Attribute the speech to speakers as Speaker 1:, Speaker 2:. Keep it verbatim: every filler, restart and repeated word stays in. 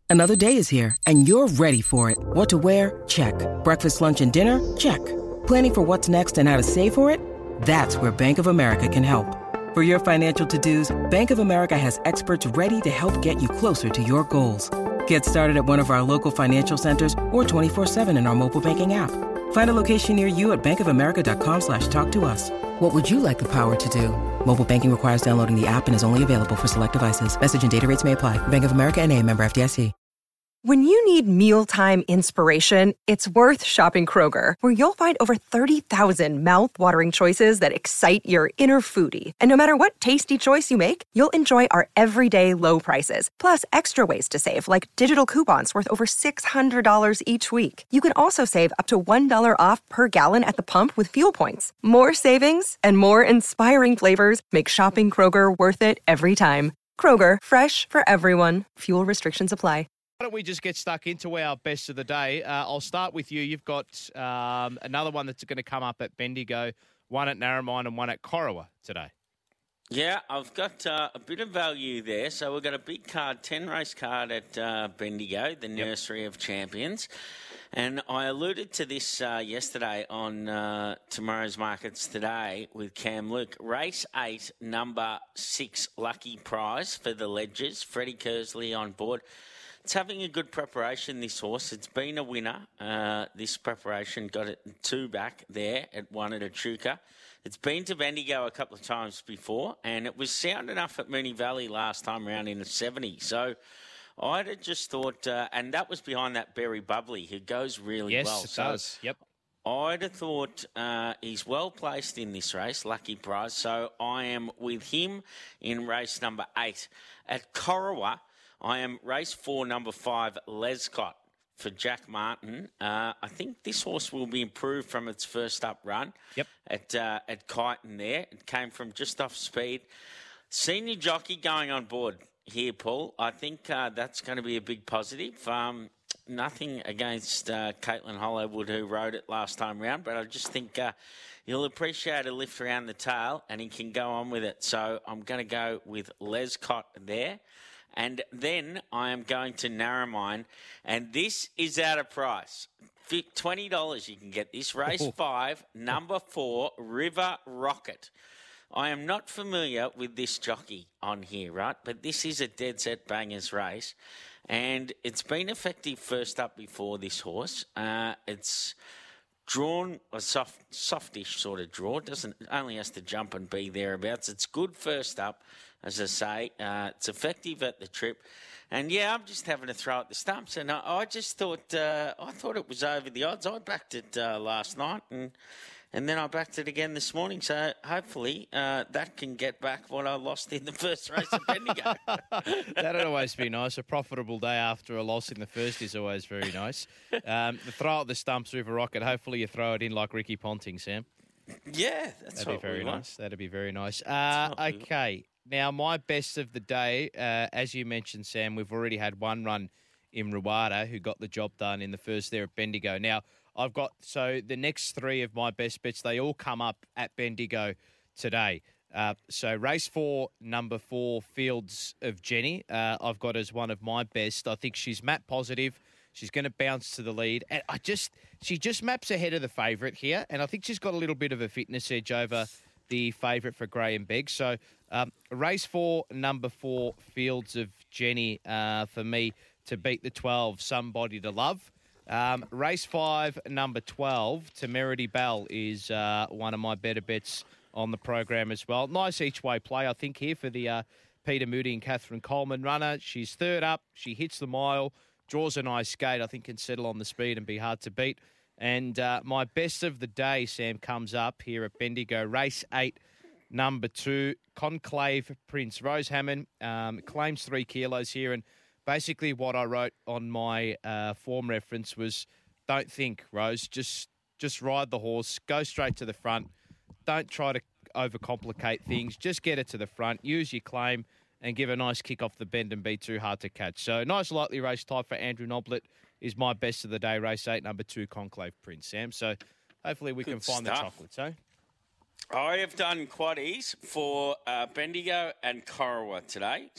Speaker 1: Another day is here, and you're ready for it. What to wear? Check. Breakfast, lunch, and dinner? Check. Planning for what's next and how to save for it? That's where Bank of America can help. For your financial to-dos, Bank of America has experts ready to help get you closer to your goals. Get started at one of our local financial centers or twenty-four seven in our mobile banking app. Find a location near you at bankofamerica.com slash talk to us. What would you like the power to do? Mobile banking requires downloading the app and is only available for select devices. Message and data rates may apply. Bank of America N A, member F D I C.
Speaker 2: When you need mealtime inspiration, it's worth shopping Kroger, where you'll find over thirty thousand mouth-watering choices that excite your inner foodie. And no matter what tasty choice you make, you'll enjoy our everyday low prices, plus extra ways to save, like digital coupons worth over six hundred dollars each week. You can also save up to one dollar off per gallon at the pump with fuel points. More savings and more inspiring flavors make shopping Kroger worth it every time. Kroger, fresh for everyone. Fuel restrictions apply.
Speaker 3: Why don't we just get stuck into our best of the day? Uh, I'll start with you. You've got um, another one that's going to come up at Bendigo, one at Narromine and one at Corowa today.
Speaker 4: Yeah, I've got uh, a bit of value there. So we've got a big card, ten-race card at uh, Bendigo, the Nursery yep. of Champions. And I alluded to this uh, yesterday on uh, Tomorrow's Markets Today with Cam Luke. Race eight, number six, Lucky Prize for the Ledgers. Freddie Kersley on board. It's having a good preparation, this horse. It's been a winner. Uh, this preparation got it two back there at one at Echuca. It's been to Bendigo a couple of times before, and it was sound enough at Moonee Valley last time around in the seventy. So I'd have just thought, uh, and that was behind that Berry Bubbly, who goes really
Speaker 3: yes,
Speaker 4: well.
Speaker 3: Yes, it
Speaker 4: so
Speaker 3: does. Yep.
Speaker 4: I'd have thought uh, he's well placed in this race, Lucky Prize. So I am with him in race number eight. At Corowa, I am race four, number five, Lescott for Jack Martin. Uh, I think this horse will be improved from its first up run
Speaker 3: yep.
Speaker 4: at uh, at Kyneton there. It came from just off speed. Senior jockey going on board here, Paul. I think uh, that's going to be a big positive. Um, nothing against uh, Caitlin Hollowwood, who rode it last time round, but I just think uh, he'll appreciate a lift around the tail and he can go on with it. So I'm going to go with Lescott there. And then I am going to Narromine, and this is out of price. twenty dollars you can get this. Race five, number four, River Rocket. I am not familiar with this jockey on here, right? But this is a dead set bangers race, and it's been effective first up before this horse. Uh, it's drawn a soft, softish sort of draw. Doesn't only has to jump and be thereabouts. It's good first up. As I say, uh, it's effective at the trip. And, yeah, I'm just having a throw at the stumps. And I, I just thought uh, I thought it was over the odds. I backed it uh, last night and and then I backed it again this morning. So hopefully uh, that can get back what I lost in the first race at Bendigo.
Speaker 3: That'd always be nice. A profitable day after a loss in the first is always very nice. Um, the throw at the stumps, River Rocket, hopefully you throw it in like Ricky Ponting, Sam.
Speaker 4: Yeah, that's
Speaker 3: That'd
Speaker 4: what
Speaker 3: be very
Speaker 4: we
Speaker 3: nice.
Speaker 4: want.
Speaker 3: That'd be very nice. Uh, okay. Now, my best of the day, uh, as you mentioned, Sam, we've already had one run in Ruwada who got the job done in the first there at Bendigo. Now, I've got, so the next three of my best bets, they all come up at Bendigo today. Uh, so race four, number four, Fields of Jenny, uh, I've got as one of my best. I think she's map positive. She's going to bounce to the lead. And I just, she just maps ahead of the favourite here. And I think she's got a little bit of a fitness edge over the favourite for Graham Begg. So um, race four, number four, Fields of Jenny, uh, for me to beat the twelve, Somebody to Love. Um, race five, number twelve, Temerity Bell is uh, one of my better bets on the program as well. Nice each-way play, I think, here for the uh, Peter Moody and Catherine Coleman runner. She's third up. She hits the mile, draws a nice gate. I think can settle on the speed and be hard to beat. And uh, my best of the day, Sam, comes up here at Bendigo. Race eight, number two, Conclave Prince. Rose Hammond um, claims three kilos here. And basically what I wrote on my uh, form reference was, don't think, Rose. Just, just ride the horse. Go straight to the front. Don't try to overcomplicate things. Just get it to the front. Use your claim and give a nice kick off the bend and be too hard to catch. So nice lightly race type for Andrew Noblet is my best of the day. Race eight, number two, Conclave Prince, Sam. So hopefully we Good can find stuff. the chocolates, eh?
Speaker 4: I have done quaddies for uh, Bendigo and Corowa today.